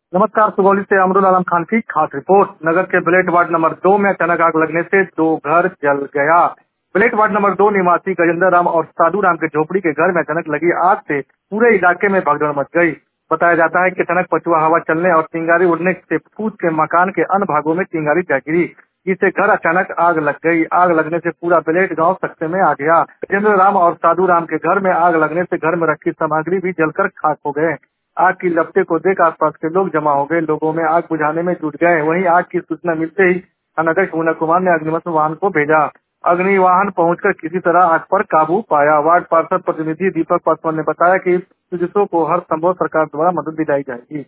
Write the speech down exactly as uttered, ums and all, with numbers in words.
नमस्कार। सुगौली से अमरुल आलम खान की खास रिपोर्ट। नगर के ब्लेट वार्ड नंबर दो में अचानक आग लगने से दो घर जल गया। ब्लेट वार्ड नंबर दो निवासी गजेंद्र राम और साधु राम के झोपड़ी के घर में अचानक लगी आग से पूरे इलाके में भगदड़ मच गई। बताया जाता है कि अचानक पछुआ हवा चलने और चिंगारी उड़ने से फूस के मकान के अन्य भागों में चिंगारी जा गिरी, जिससे घर अचानक आग लग गई। आग लगने से पूरा ब्लेट गांव सकते में आ गया। गजेंद्र राम और साधु राम के घर में आग लगने से घर में रखी सामग्री भी जलकर खाक हो गए। आग की लपटे को देख आसपास के लोग जमा हो गए। लोगों में आग बुझाने में जुट गए। वहीं आग की सूचना मिलते ही थानाध्यक्ष मुन्ना कुमार ने अग्निशमन वाहन को भेजा। अग्नि वाहन पहुंचकर किसी तरह आग पर काबू पाया। वार्ड पार्षद प्रतिनिधि दीपक पासवान ने बताया कि पीड़ितों को हर संभव सरकार द्वारा मदद दिलाई जाएगी।